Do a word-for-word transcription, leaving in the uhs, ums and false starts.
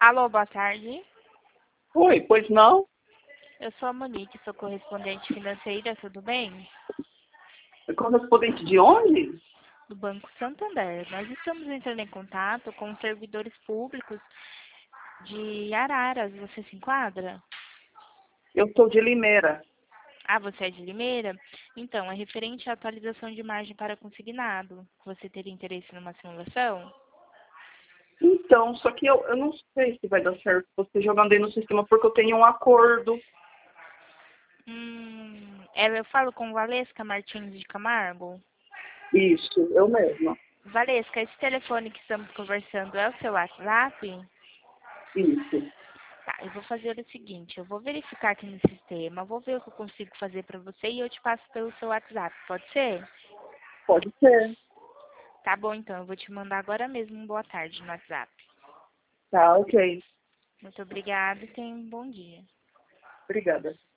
Alô, boa tarde. Oi, pois não? Eu sou a Monique, sou correspondente financeira, tudo bem? Correspondente de onde? Do Banco Santander. Nós estamos entrando em contato com os servidores públicos de Araras. Você se enquadra? Eu sou de Limeira. Ah, você é de Limeira? Então, é referente à atualização de margem para consignado. Você teria interesse numa simulação? Então, só que eu, eu não sei se vai dar certo você jogando aí no sistema, porque eu tenho um acordo. Hum, é, eu falo com Valesca Martins de Camargo. Isso, eu mesma. Valesca, esse telefone que estamos conversando é o seu WhatsApp? Isso. Tá, eu vou fazer o seguinte, eu vou verificar aqui no sistema, vou ver o que eu consigo fazer para você e eu te passo pelo seu WhatsApp, pode ser? Pode ser. Tá bom, então, eu vou te mandar agora mesmo um boa tarde no WhatsApp. Tá, ok. Muito obrigada e tenha um bom dia. Obrigada.